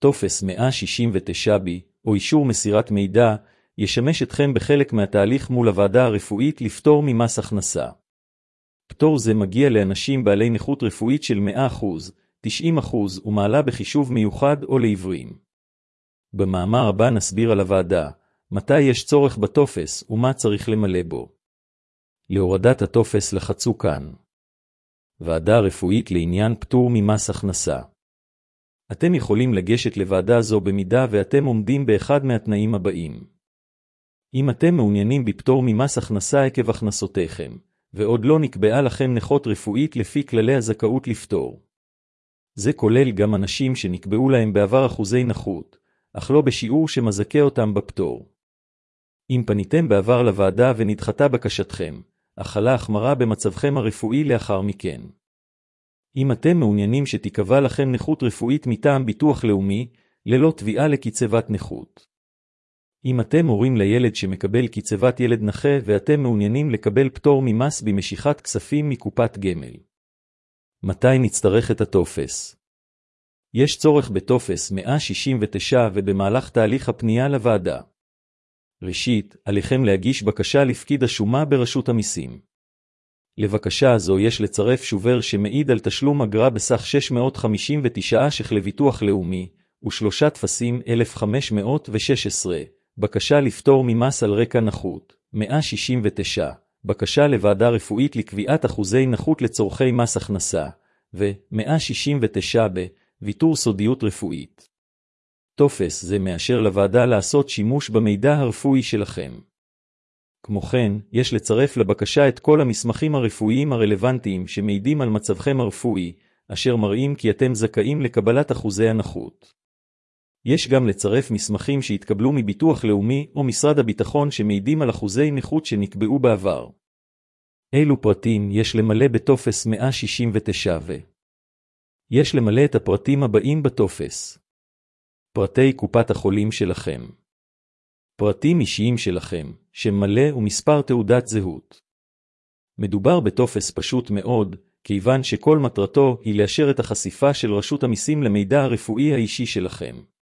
טופס 169B, או אישור מסירת מידע, ישמש אתכם בחלק מהתהליך מול הוועדה הרפואית לפטור ממס הכנסה. פטור זה מגיע לאנשים בעלי נכות רפואית של 100%, 90% ומעלה בחישוב מיוחד או לעיוורים. במאמר הבא נסביר על הוועדה, מתי יש צורך בטופס ומה צריך למלא בו. להורדת הטופס לחצו כאן. ועדה רפואית לעניין פטור ממס הכנסה. אתם יכולים לגשת לוועדה זו במידה ואתם עומדים באחד מהתנאים הבאים. אם אתם מעוניינים בפטור ממס הכנסה עקב הכנסותיכם, ועוד לא נקבעה לכם נכות רפואית לפי כללי הזכאות לפטור. זה כולל גם אנשים שנקבעו להם בעבר אחוזי נכות, אך לא בשיעור שמזכה אותם בפטור. אם פניתם בעבר לוועדה ונדחתה בקשתכם, החלה החמרה במצבכם הרפואי לאחר מכן. אם אתם מעוניינים שתיקבע לכם נכות רפואית מטעם ביטוח לאומי, ללא תביעה לקצבת נכות. אם אתם הורים לילד שמקבל קצבת ילד נכה ואתם מעוניינים לקבל פטור ממס במשיכת כספים מקופת גמל. מתי נצטרך את הטופס? יש צורך בטופס 169 ובמהלך תהליך הפנייה לוועדה. ראשית, עליכם להגיש בקשה לפקיד השומה ברשות המיסים. לבקשה הזו יש לצרף שובר שמעיד על תשלום אגרה בסך 659 ש"ח לביטוח לאומי, ושלושה טפסים 1516, בקשה לפטור ממס על רקע נכות, 169, בקשה לוועדה רפואית לקביעת אחוזי נכות לצורכי מס הכנסה, ו-169 ויתור סודיות רפואית. טופס זה מאשר לוועדה לעשות שימוש במידע הרפואי שלכם. כמו כן, יש לצרף לבקשה את כל המסמכים הרפואיים הרלוונטיים שמעידים על מצבכם הרפואי, אשר מראים כי אתם זכאים לקבלת אחוזי הנכות. יש גם לצרף מסמכים שהתקבלו מביטוח לאומי או משרד הביטחון שמעידים על אחוזי נכות שנקבעו בעבר. אילו פרטים יש למלא בטופס 169 יש למלא את הפרטים הבאים בטופס. פרטי קופת החולים שלכם. פרטים אישיים שלכם, שם מלא ומספר תעודת זהות. מדובר בטופס פשוט מאוד, כיוון שכל מטרתו היא לאשר את החשיפה של רשות המיסים למידע הרפואי האישי שלכם.